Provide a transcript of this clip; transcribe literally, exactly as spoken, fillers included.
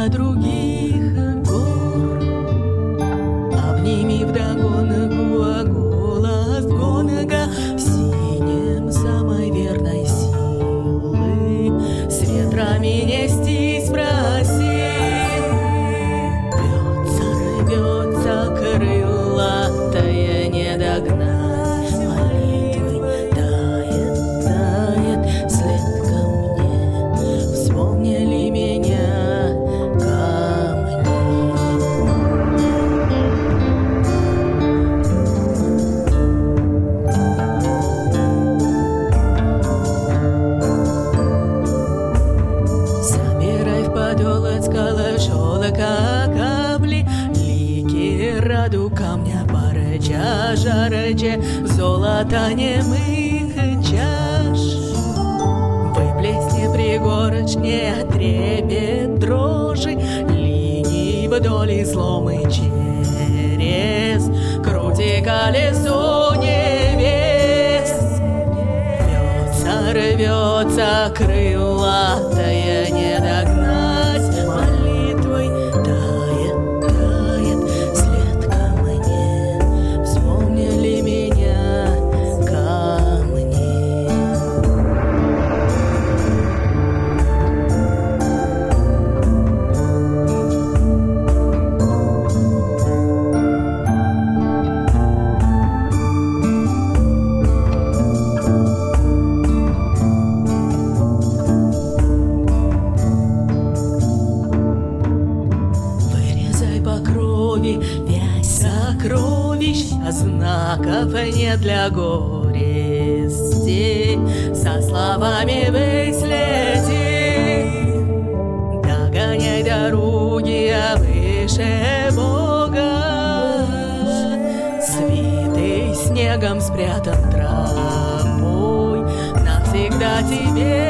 до других гор. Обними вдогонку голос гонга в синем самой верной силы. С ветрами нестись проси. Рвется, рвется крылатая, не догнать молитвы. Тает, тает след ко мне. Вспомнили меня камни. Собирай в подол от скалы шелка капли, лики раду камня парча жарче золота немых чаш. Выплесни пригорочне трепет дрожи, линии вдоль изломы через крути колесо небес. Рвется, рвется крылатая, не догнать молитвой. Тает, тает след ко мне. Вспомнили меня камни. Вырезай по крови вязь сокровищ, а знаков не для горести. Со словами выследи, догоняй дороги выше Бога. Свитый снегом спрятан тропой, навсегда тебе